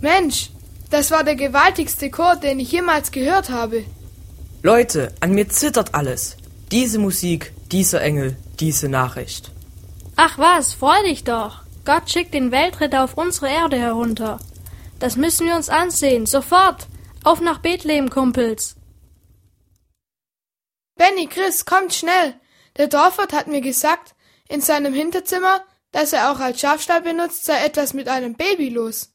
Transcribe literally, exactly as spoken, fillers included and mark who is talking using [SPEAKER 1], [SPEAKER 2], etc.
[SPEAKER 1] Mensch, das war der gewaltigste Chor, den ich jemals gehört habe.
[SPEAKER 2] Leute, an mir zittert alles. Diese Musik, dieser Engel, diese Nachricht.
[SPEAKER 3] Ach was, freu dich doch. Gott schickt den Weltritter auf unsere Erde herunter. Das müssen wir uns ansehen, sofort. Auf nach Bethlehem, Kumpels.
[SPEAKER 1] Benny, Chris, kommt schnell. Der Dorfwirt hat mir gesagt, in seinem Hinterzimmer, das er auch als Schafstall benutzt, sei etwas mit einem Baby los.